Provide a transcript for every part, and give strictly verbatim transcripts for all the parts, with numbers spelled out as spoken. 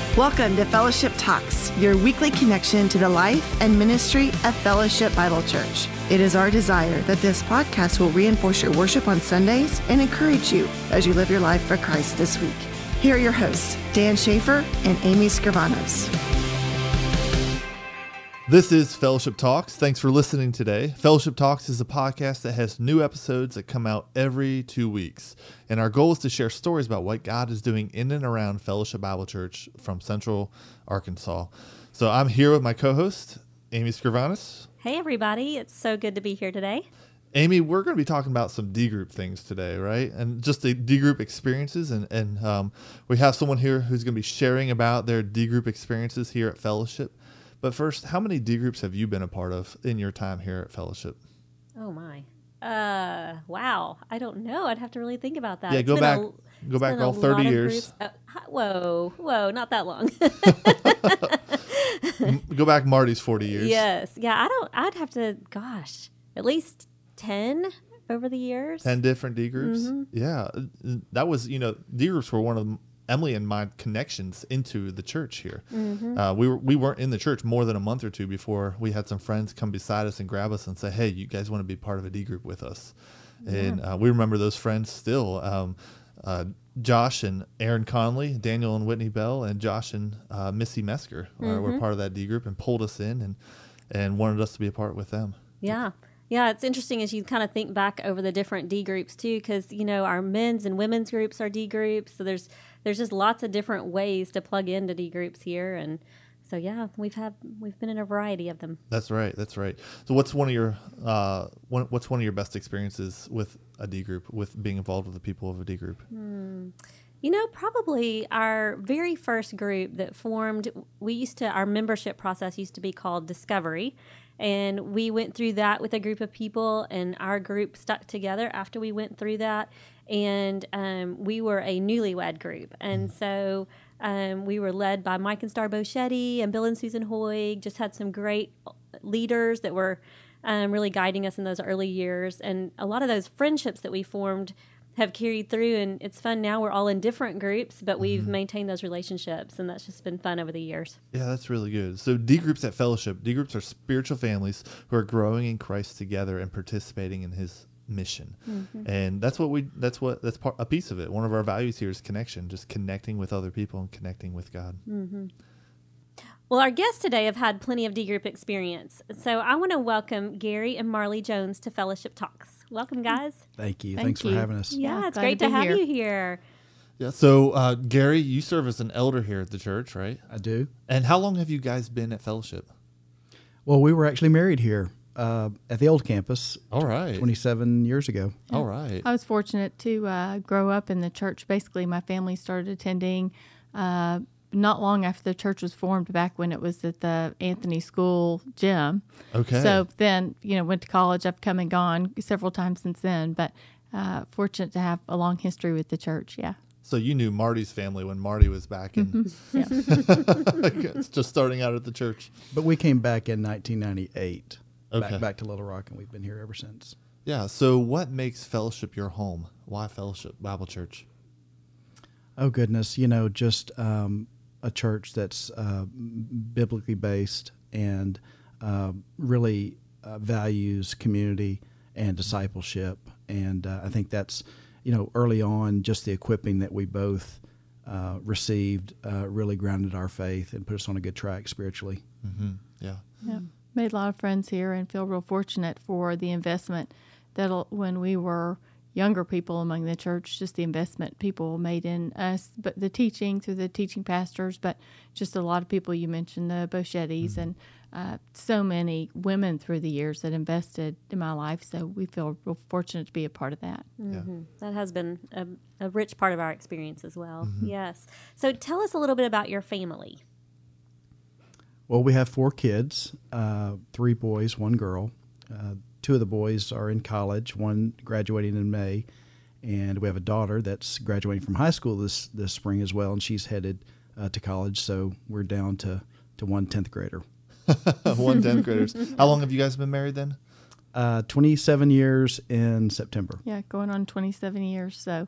Welcome to Fellowship Talks, your weekly connection to the life and ministry of Fellowship Bible Church. It is our desire that this podcast will reinforce your worship on Sundays and encourage you as you live your life for Christ this week. Here are your hosts, Dan Schaefer and Amy Scrivanos. This is Fellowship Talks. Thanks for listening today. Fellowship Talks is a podcast that has new episodes that come out every two weeks. And our goal is to share stories about what God is doing in and around Fellowship Bible Church from Central Arkansas. So I'm here with my co-host, Amy Scrivanos. Hey, everybody. It's so good to be here today. Amy, we're going to be talking about some D-group things today, right? And just the D-group experiences. And, and um, we have someone here who's going to be sharing about their D-group experiences here at Fellowship. But first, how many D groups have you been a part of in your time here at Fellowship? Oh my! Uh, wow. I don't know. I'd have to really think about that. Yeah, It's go been back, a, go back all thirty years. Uh, whoa, whoa, not that long. Go back Marty's forty years. Yes, yeah. I don't. I'd have to. Gosh, at least ten over the years. Ten different D groups. Mm-hmm. Yeah, that was you know D groups were one of Emily and my connections into the church here. Mm-hmm. Uh, we were we weren't in the church more than a month or two before we had some friends come beside us and grab us and say, "Hey, you guys want to be part of a D group with us?" Yeah. And uh, we remember those friends still. Um, uh, Josh and Aaron Conley, Daniel and Whitney Bell, and Josh and uh, Missy Mesker mm-hmm. were, were part of that D group and pulled us in and and wanted us to be a part with them. Yeah. Yeah, it's interesting as you kind of think back over the different D groups too, because you know our men's and women's groups are D groups, so there's there's just lots of different ways to plug into D groups here, and so yeah, we've had we've been in a variety of them. That's right, that's right. So what's one of your uh, one, what's one of your best experiences with a D group, with being involved with the people of a D group? Hmm. You know, probably our very first group that formed, we used to, our membership process used to be called Discovery. And we went through that with a group of people, and our group stuck together after we went through that. And um, we were a newlywed group. And so um, we were led by Mike and Star Boschetti and Bill and Susan Hoig, just had some great leaders that were um, really guiding us in those early years. And a lot of those friendships that we formed have carried through, and it's fun now. We're all in different groups, but we've mm-hmm. maintained those relationships, and that's just been fun over the years. Yeah, that's really good. So D groups at Fellowship, D groups are spiritual families who are growing in Christ together and participating in His mission, mm-hmm. and that's what we that's what that's part a piece of it. One of our values here is connection, just connecting with other people and connecting with God. Mm-hmm. Well, our guests today have had plenty of D group experience, so I want to welcome Gary and Marley Jones to Fellowship Talks. Welcome, guys. Thank you. Thank Thanks you. for having us. Yeah, Yeah, it's glad great to to, be have here. you here. Yeah. So, uh, Gary, you serve as an elder here at the church, right? I do. And how long have you guys been at Fellowship? Well, we were actually married here uh, at the old campus. All right. twenty-seven years ago. Yeah. All right. I was fortunate to uh, grow up in the church. Basically, my family started attending uh, not long after the church was formed, back when it was at the Anthony School gym. Okay. So then, you know, went to college. I've come and gone several times since then, but uh, fortunate to have a long history with the church, yeah. So you knew Marty's family when Marty was back in, Mm-hmm. Yeah. just starting out at the church. But we came back in nineteen ninety-eight, Okay. back, back to Little Rock, and we've been here ever since. Yeah. So what makes Fellowship your home? Why Fellowship Bible Church? Oh, goodness. You know, just um, a church that's uh, biblically based and uh, really uh, values community and discipleship. And uh, I think that's, you know, early on, just the equipping that we both uh, received uh, really grounded our faith and put us on a good track spiritually. Mm-hmm. Yeah. Yeah. Made a lot of friends here and feel real fortunate for the investment that when we were younger people among the church, just the investment people made in us, but the teaching through the teaching pastors, but just a lot of people you mentioned, the Boschettis, mm-hmm. and uh, so many women through the years that invested in my life. So we feel real fortunate to be a part of that. Mm-hmm. Yeah. That has been a, a rich part of our experience as well. Mm-hmm. Yes. So tell us a little bit about your family. Well, we have four kids, uh, three boys, one girl. Uh, two of the boys are in college, one graduating in May, and we have a daughter that's graduating from high school this, this spring as well, and she's headed uh, to college, so we're down to, to one tenth grader. One tenth graders. How long have you guys been married then? Uh, twenty-seven years in September. Yeah, going on twenty-seven years, so it's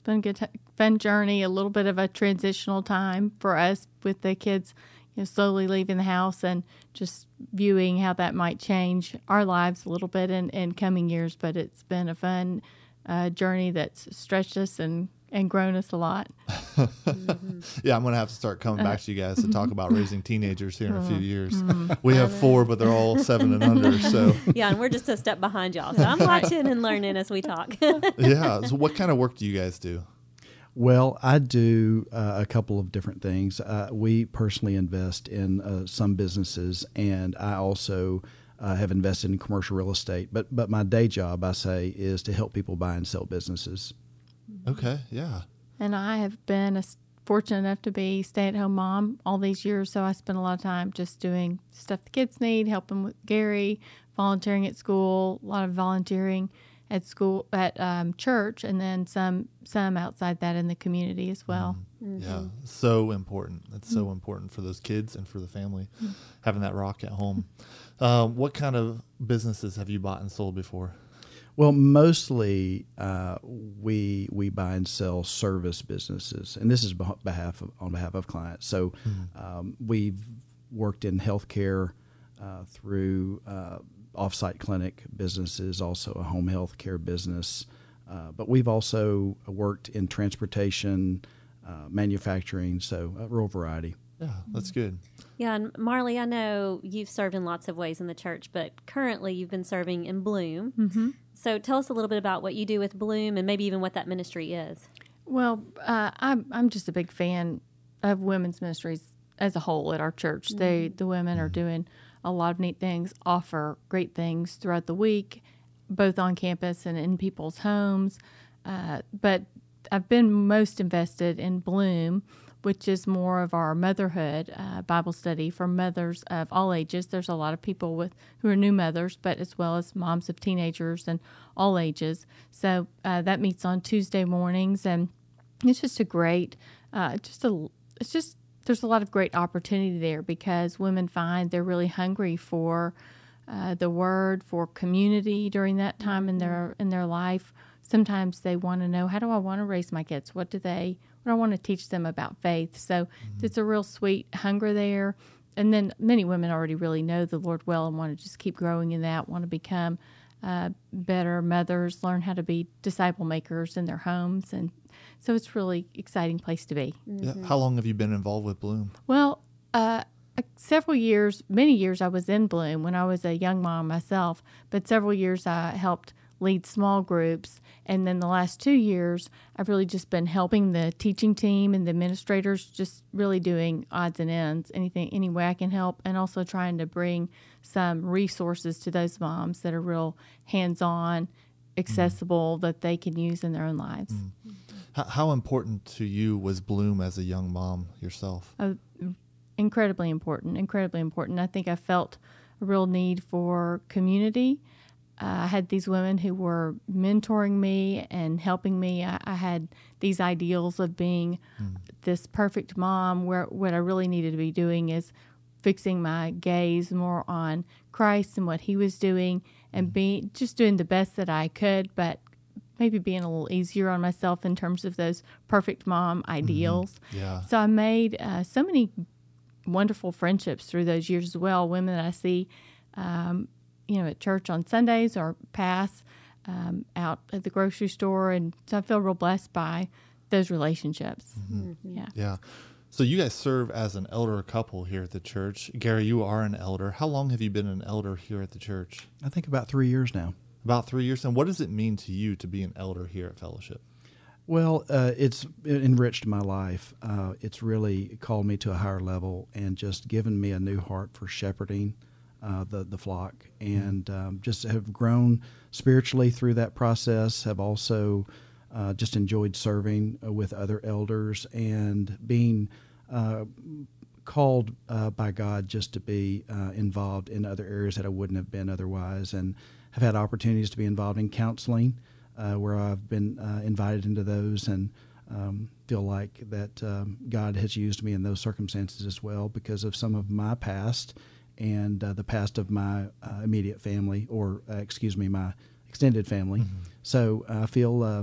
been a good, t- fun journey. A little bit of a transitional time for us with the kids, you know, slowly leaving the house and just viewing how that might change our lives a little bit in, in coming years. But it's been a fun uh, journey that's stretched us and, and grown us a lot. Mm-hmm. Yeah, I'm going to have to start coming back to you guys to talk about raising teenagers here in a few years. Mm-hmm. We have four, but they're all seven and under. So Yeah, and we're just a step behind y'all. So I'm watching and learning as we talk. yeah. So what kind of work do you guys do? Well, I do uh, a couple of different things. Uh, we personally invest in uh, some businesses, and I also uh, have invested in commercial real estate. But but my day job, I say, is to help people buy and sell businesses. Okay. Yeah. And I have been a, fortunate enough to be stay-at-home mom all these years, so I spend a lot of time just doing stuff the kids need, helping with Gary, volunteering at school, a lot of volunteering at school, at um, church, and then some some outside that in the community as well. Mm-hmm. Yeah. So important. That's so important for those kids and for the family, Mm-hmm. having that rock at home. Um, what kind of businesses have you bought and sold before? Well, mostly uh, we we buy and sell service businesses, and this is beh- behalf of, on behalf of clients. So um, we've worked in healthcare uh, through uh, off-site clinic businesses, also a home health care business, uh, but we've also worked in transportation, uh, manufacturing, so a real variety. Yeah, that's good. Yeah, and Marley, I know you've served in lots of ways in the church, but currently you've been serving in Bloom. Mm-hmm. So tell us a little bit about what you do with Bloom and maybe even what that ministry is. Well, uh, I'm I'm just a big fan of women's ministries as a whole at our church. Mm-hmm. They the women are doing a lot of neat things, offer great things throughout the week, both on campus and in people's homes. Uh, but I've been most invested in Bloom, which is more of our motherhood uh, Bible study for mothers of all ages. There's a lot of people with who are new mothers, but as well as moms of teenagers and all ages. So uh, that meets on Tuesday mornings, and it's just a great, uh, just a, it's just there's a lot of great opportunity there because women find they're really hungry for uh, the Word, for community during that time in their in their life. Sometimes they want to know, how do I want to raise my kids? What do they? What do I want to teach them about faith? So mm-hmm. it's a real sweet hunger there. And then many women already really know the Lord well and want to just keep growing in that, want to become uh, better mothers, learn how to be disciple makers in their homes. And so it's a really exciting place to be. Mm-hmm. Yeah. How long have you been involved with Bloom? Well, uh, several years, many years I was in Bloom when I was a young mom myself, but several years I helped lead small groups. And then the last two years, I've really just been helping the teaching team and the administrators, just really doing odds and ends, anything, any way I can help, and also trying to bring some resources to those moms that are real hands-on, accessible, mm. that they can use in their own lives. Mm. How, how important to you was Bloom as a young mom yourself? Uh, incredibly important, incredibly important. I think I felt a real need for community. Uh, I had these women who were mentoring me and helping me. I, I had these ideals of being mm. this perfect mom, where what I really needed to be doing is fixing my gaze more on Christ and what He was doing, and being just doing the best that I could, but maybe being a little easier on myself in terms of those perfect mom ideals. Mm-hmm. Yeah. So I made uh, so many wonderful friendships through those years as well. Women that I see Um, you know, at church on Sundays or pass um, out at the grocery store. And so I feel real blessed by those relationships. Mm-hmm. Mm-hmm. Yeah. Yeah. So you guys serve as an elder couple here at the church. Gary, you are an elder. How long have you been an elder here at the church? I think about three years now. About three years. And what does it mean to you to be an elder here at Fellowship? Well, uh, it's enriched my life. Uh, it's really called me to a higher level and just given me a new heart for shepherding Uh, the the flock, and um, just have grown spiritually through that process. Have also uh, just enjoyed serving uh, with other elders and being uh, called uh, by God just to be uh, involved in other areas that I wouldn't have been otherwise, and have had opportunities to be involved in counseling uh, where I've been uh, invited into those, and um, feel like that um, God has used me in those circumstances as well because of some of my past and uh, the past of my uh, immediate family, or uh, excuse me, my extended family. Mm-hmm. So I feel um, a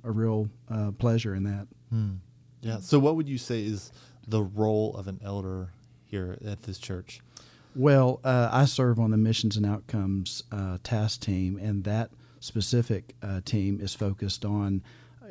a real uh, pleasure in that. Hmm. Yeah. So what would you say is the role of an elder here at this church? Well, uh, I serve on the Missions and Outcomes uh, task team, and that specific uh, team is focused on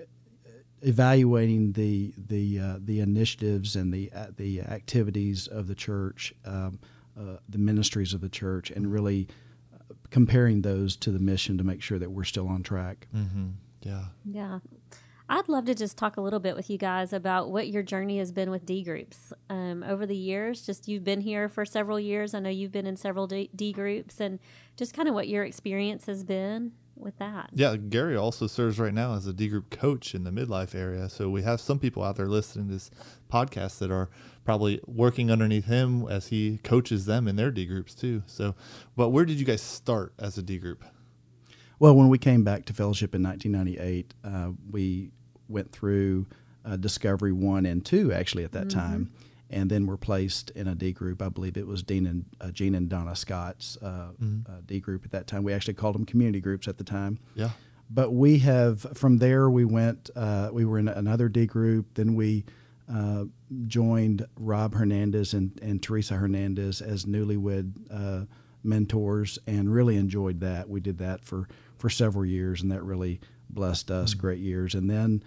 evaluating the the uh, the initiatives and the uh, the activities of the church, um, uh, the ministries of the church, and really uh, comparing those to the mission to make sure that we're still on track. Mm-hmm. Yeah. Yeah. I'd love to just talk a little bit with you guys about what your journey has been with D groups um, over the years. Just you've been here for several years. I know you've been in several D, D groups, and just kind of what your experience has been with that. Yeah, Gary also serves right now as a D group coach in the midlife area. So we have some people out there listening to this podcast that are probably working underneath him as he coaches them in their D groups too. So, but where did you guys start as a D group? Well, when we came back to fellowship in nineteen ninety-eight, uh, we went through uh, Discovery one and two actually at that mm-hmm. time, and then were placed in a D group. I believe it was Dean and uh, Gene and Donna Scott's uh, mm-hmm. uh, D group at that time. We actually called them community groups at the time. Yeah. But we have, from there we went, uh, we were in another D group, then we uh, joined Rob Hernandez and, and Teresa Hernandez as newlywed uh, mentors, and really enjoyed that. We did that for, for several years, and that really blessed us, mm-hmm. great years. And then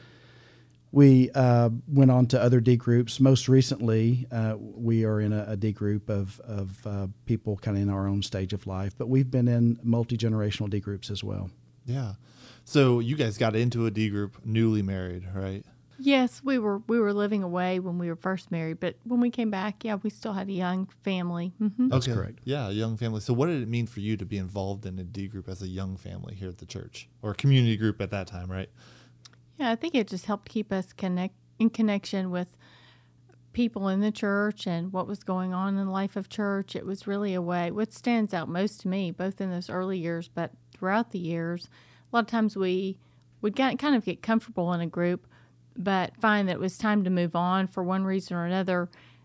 we uh, went on to other D groups. Most recently, uh, we are in a, a D group of, of uh, people kind of in our own stage of life, but we've been in multi-generational D groups as well. Yeah. So you guys got into a D group newly married, right? Yes, we were we were living away when we were first married, but when we came back, yeah, we still had a young family. Mm-hmm. That's okay. correct. Yeah, a young family. So what did it mean for you to be involved in a D group as a young family here at the church, or a community group at that time, right? Yeah, I think it just helped keep us connect in connection with people in the church and what was going on in the life of church. It was really a way. What stands out most to me, both in those early years, but throughout the years, a lot of times we would get, kind of get comfortable in a group, but find that it was time to move on for one reason or another.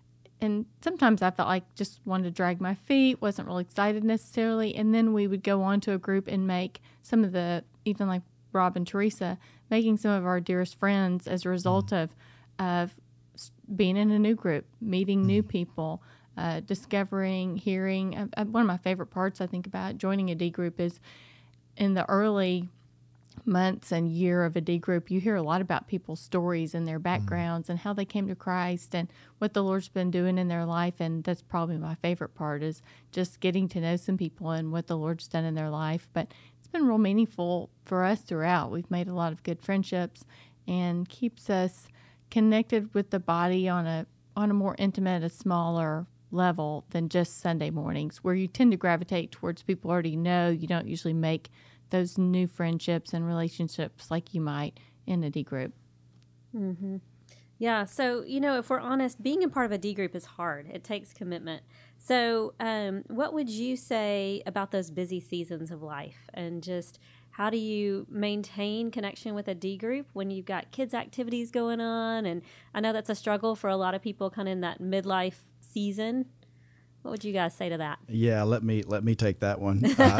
And sometimes I felt like just wanted to drag my feet, wasn't really excited necessarily. And then we would go on to a group and make some of the, even like Rob and Teresa, making some of our dearest friends as a result mm. of of being in a new group, meeting mm. new people, uh, discovering, hearing. Uh, one of my favorite parts, I think, about joining a D group is in the early months and year of a D group, you hear a lot about people's stories and their backgrounds mm. and how they came to Christ and what the Lord's been doing in their life. And that's probably my favorite part, is just getting to know some people and what the Lord's done in their life. But it's been real meaningful for us throughout. We've made a lot of good friendships and keeps us connected with the body on a on a more intimate, a smaller level than just Sunday mornings, where you tend to gravitate towards people you already know. You don't usually make those new friendships and relationships like you might in a D group. Mm-hmm. Yeah. So, you know, if we're honest, being a part of a D group is hard. It takes commitment. So um, what would you say about those busy seasons of life, and just how do you maintain connection with a D group when you've got kids' activities going on? And I know that's a struggle for a lot of people kind of in that midlife season. What would you guys say to that? Yeah, let me let me take that one.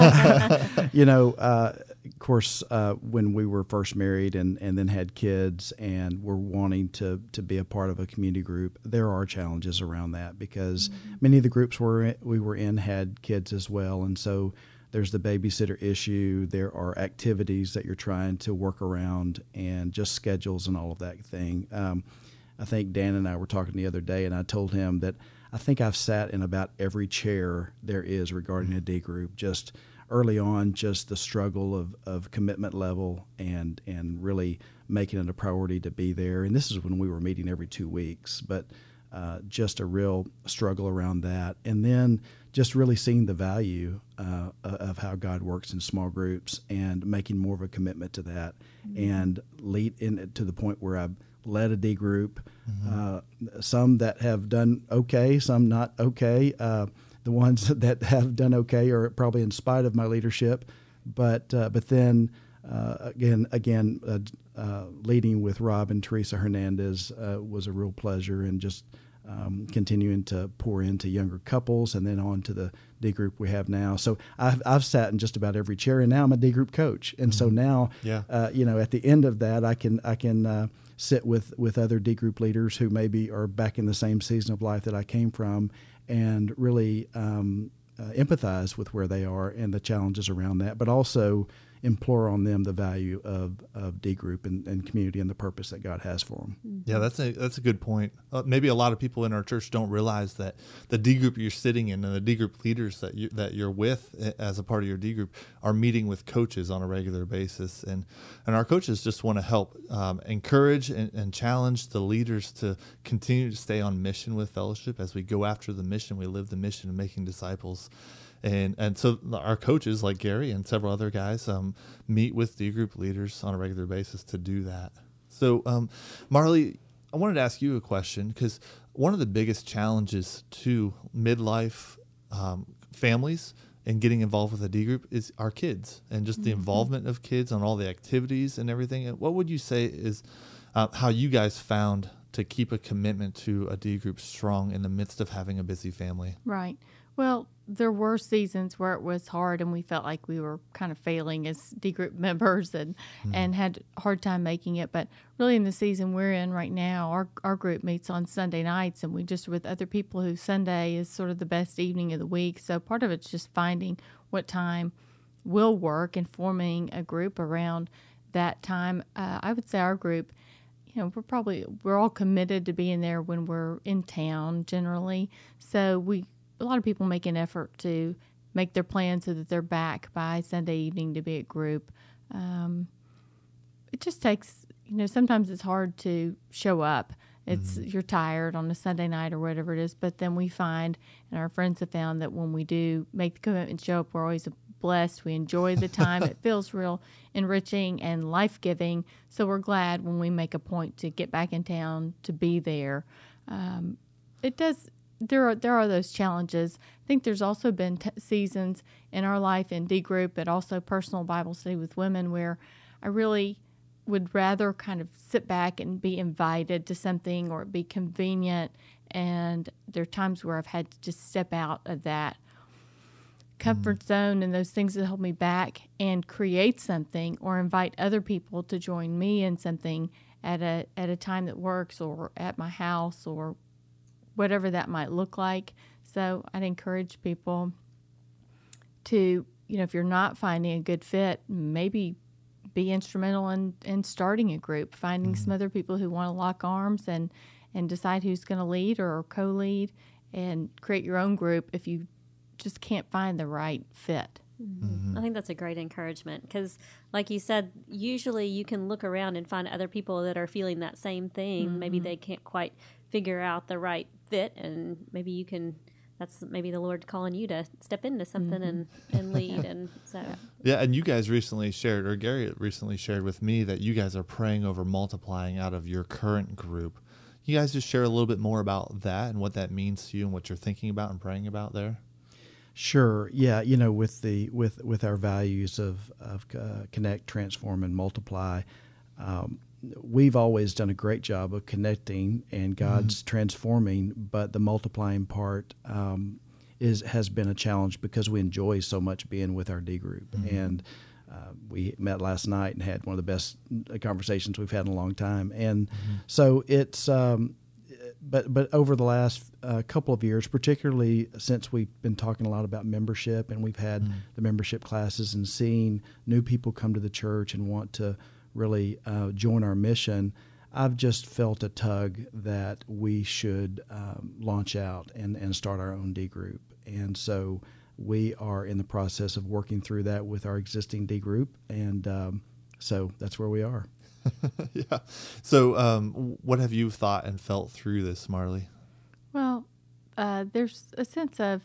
Uh, you know, uh, of course, uh, when we were first married and, and then had kids and were wanting to, to be a part of a community group, there are challenges around that, because mm-hmm. many of the groups we're, we were in had kids as well. And so there's the babysitter issue. There are activities that you're trying to work around, and just schedules and all of that thing. Um, I think Dan and I were talking the other day, and I told him that I think I've sat in about every chair there is regarding a D group. Just early on, just the struggle of, of commitment level and and really making it a priority to be there. And this is when we were meeting every two weeks, but uh, just a real struggle around that. And then just really seeing the value uh, of how God works in small groups and making more of a commitment to that, mm-hmm. and lead in to the point where I've led a D group, mm-hmm. uh, some that have done okay, some not okay. Uh, the ones that have done okay are probably in spite of my leadership, but uh, but then uh, again again uh, uh, leading with Rob and Teresa Hernandez uh, was a real pleasure, and just um, continuing to pour into younger couples, and then on to the D group we have now. So I've, I've sat in just about every chair, and now I'm a D group coach. And mm-hmm. so now, yeah. uh, you know, at the end of that, I can I can uh, sit with, with other D group leaders who maybe are back in the same season of life that I came from, and really um, uh, empathize with where they are and the challenges around that, but also implore on them the value of, of D group and, and community and the purpose that God has for them. Mm-hmm. Yeah, that's a that's a good point. Uh, maybe a lot of people in our church don't realize that the D group you're sitting in and the D group leaders that you that you're with as a part of your D group are meeting with coaches on a regular basis, and and our coaches just want to help um, encourage and, and challenge the leaders to continue to stay on mission with Fellowship as we go after the mission. We live the mission of making disciples. And and so our coaches, like Gary and several other guys, um, meet with D group leaders on a regular basis to do that. So, um, Marley, I wanted to ask you a question, because one of the biggest challenges to midlife um, families and getting involved with a D group is our kids, and just the mm-hmm. involvement of kids on all the activities and everything. What would you say is uh, how you guys found to keep a commitment to a D group strong in the midst of having a busy family? Right. Well, there were seasons where it was hard and we felt like we were kind of failing as D group members and, mm. and had a hard time making it. But really in the season we're in right now, our, our group meets on Sunday nights, and we just with other people who Sunday is sort of the best evening of the week. So part of it's just finding what time will work and forming a group around that time. Uh, I would say our group, you know, we're probably, we're all committed to being there when we're in town generally. So we, a lot of people make an effort to make their plans so that they're back by Sunday evening to be at group. Um, it just takes, you know, sometimes it's hard to show up. It's mm-hmm. you're tired on a Sunday night or whatever it is, but then we find, and our friends have found, that when we do make the commitment and show up, we're always blessed. We enjoy the time. It feels real enriching and life-giving. So we're glad when we make a point to get back in town to be there. Um, it does. There are there are those challenges. I think there's also been t- seasons in our life in D group, but also personal Bible study with women, where I really would rather kind of sit back and be invited to something or be convenient. And there are times where I've had to just step out of that comfort mm. zone and those things that hold me back and create something or invite other people to join me in something at a at a time that works, or at my house, or whatever that might look like. So I'd encourage people to, you know, if you're not finding a good fit, maybe be instrumental in, in starting a group, finding mm-hmm. some other people who want to lock arms and, and decide who's going to lead or co-lead, and create your own group if you just can't find the right fit. Mm-hmm. I think that's a great encouragement, because like you said, usually you can look around and find other people that are feeling that same thing. Mm-hmm. Maybe they can't quite figure out the right fit, and maybe you can, that's maybe the Lord calling you to step into something mm-hmm. and, and lead. And so yeah, and you guys recently shared, or Gary recently shared with me, that you guys are praying over multiplying out of your current group. You guys just share a little bit more about that and what that means to you and what you're thinking about and praying about there? Sure. Yeah. You know, with the with with our values of of uh, connect, transform, and multiply, um, we've always done a great job of connecting, and God's mm-hmm. transforming. But the multiplying part um, is has been a challenge, because we enjoy so much being with our D group, mm-hmm. and uh, we met last night and had one of the best conversations we've had in a long time. And mm-hmm. so it's. Um, But but over the last uh, couple of years, particularly since we've been talking a lot about membership, and we've had mm. the membership classes, and seeing new people come to the church and want to really uh, join our mission, I've just felt a tug that we should um, launch out and, and start our own D group. And so we are in the process of working through that with our existing D group, and um, so that's where we are. Yeah. So um, what have you thought and felt through this, Marley? Well, uh, there's a sense of,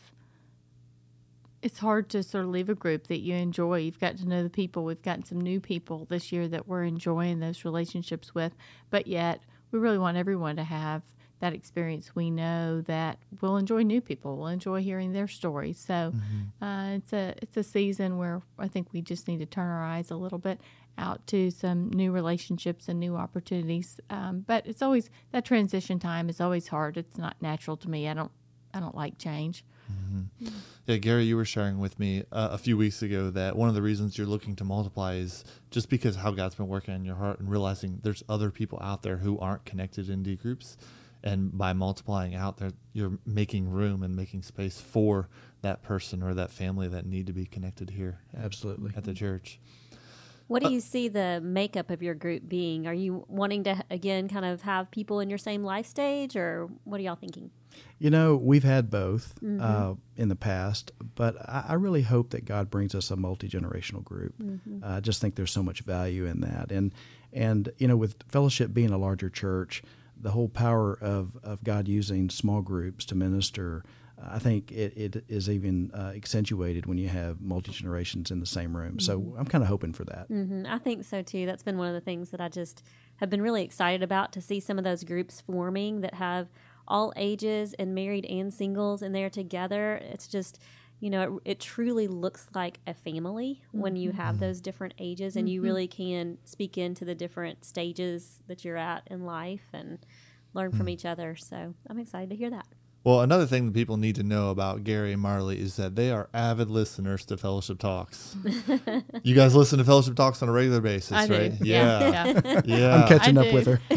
it's hard to sort of leave a group that you enjoy. You've got to know the people. We've gotten some new people this year that we're enjoying those relationships with, but yet we really want everyone to have that experience. We know that we'll enjoy new people. We'll enjoy hearing their stories. So mm-hmm. uh, it's a it's a season where I think we just need to turn our eyes a little bit out to some new relationships and new opportunities. Um, but it's always, that transition time is always hard. It's not natural to me. I don't, I don't like change. Mm-hmm. Yeah, Gary, you were sharing with me uh, a few weeks ago that one of the reasons you're looking to multiply is just because how God's been working in your heart and realizing there's other people out there who aren't connected in D groups. And by multiplying out there, you're making room and making space for that person or that family that need to be connected here. Absolutely. At the church. What do Uh, you see the makeup of your group being? Are you wanting to, again, kind of have people in your same life stage, or what are y'all thinking? You know, we've had both Mm-hmm. uh, in the past, but I, I really hope that God brings us a multi-generational group. Mm-hmm. Uh, I just think there's so much value in that. And, and you know, with Fellowship being a larger church, the whole power of, of God using small groups to minister, I think it, it is even uh, accentuated when you have multi-generations in the same room. So I'm kind of hoping for that. Mm-hmm. I think so, too. That's been one of the things that I just have been really excited about, to see some of those groups forming that have all ages and married and singles in there together. It's just, you know, it, it truly looks like a family mm-hmm. when you have those different ages, and mm-hmm. you really can speak into the different stages that you're at in life and learn mm-hmm. from each other. So I'm excited to hear that. Well, another thing that people need to know about Gary and Marley is that they are avid listeners to Fellowship Talks. You guys listen to Fellowship Talks on a regular basis, I right? do. Yeah. Yeah. Yeah. I'm catching I up do. with her.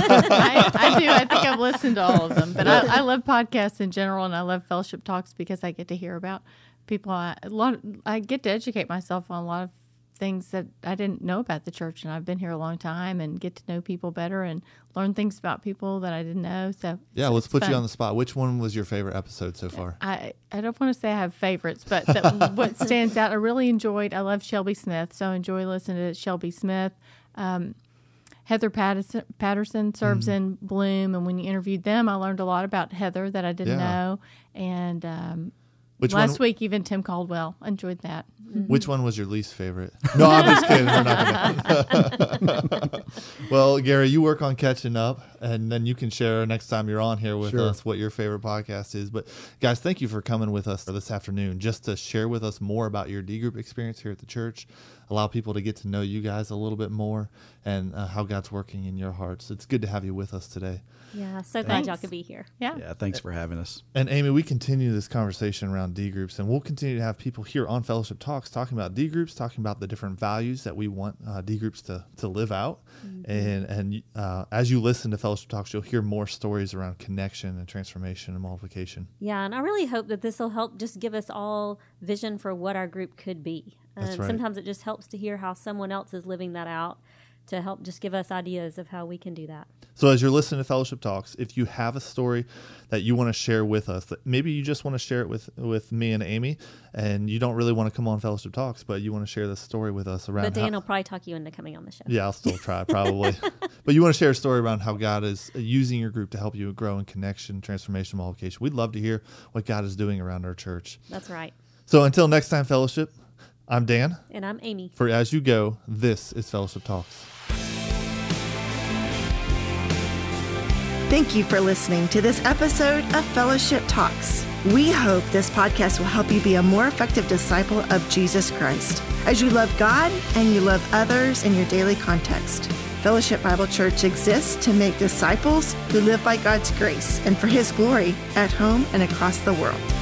I, I do. I think I've listened to all of them. But I, I love podcasts in general, and I love Fellowship Talks because I get to hear about people. I, a lot. I get to educate myself on a lot of things that I didn't know about the church, and I've been here a long time and get to know people better and learn things about people that I didn't know. So yeah, let's put fun. you on the spot. Which one was your favorite episode so far? I, I don't want to say I have favorites, but the, what stands out, I really enjoyed, I love Shelby Smith, so I enjoy listening to Shelby Smith. Um, Heather Patterson, Patterson serves mm-hmm. in Bloom, and when you interviewed them, I learned a lot about Heather that I didn't yeah. know. And um, Which last one? week, even Tim Caldwell, enjoyed that. Mm-hmm. Which one was your least favorite? No, I'm just kidding. We're not gonna. Well, Gary, you work on catching up, and then you can share next time you're on here with sure. us what your favorite podcast is. But guys, thank you for coming with us this afternoon just to share with us more about your D group experience here at the church, allow people to get to know you guys a little bit more, and uh, how God's working in your hearts. It's good to have you with us today. Yeah, so glad Thanks. y'all could be here. Yeah. Yeah, thanks for having us. And Amy, we continue this conversation around D groups, and we'll continue to have people here on Fellowship Talks talking about D groups, talking about the different values that we want uh, D groups to to live out. Mm-hmm. And and uh, as you listen to Fellowship Talks, you'll hear more stories around connection and transformation and multiplication. Yeah, and I really hope that this will help just give us all vision for what our group could be. That's And right. sometimes it just helps to hear how someone else is living that out, to help just give us ideas of how we can do that. So as you're listening to Fellowship Talks, if you have a story that you want to share with us, that maybe you just want to share it with, with me and Amy, and you don't really want to come on Fellowship Talks, but you want to share this story with us around But Dan how, will probably talk you into coming on the show. yeah, I'll still try probably. But you want to share a story around how God is using your group to help you grow in connection, transformation, multiplication. We'd love to hear what God is doing around our church. That's right. So until next time, Fellowship, I'm Dan. And I'm Amy. For As You Go, this is Fellowship Talks. Thank you for listening to this episode of Fellowship Talks. We hope this podcast will help you be a more effective disciple of Jesus Christ as you love God and you love others in your daily context. Fellowship Bible Church exists to make disciples who live by God's grace and for His glory at home and across the world.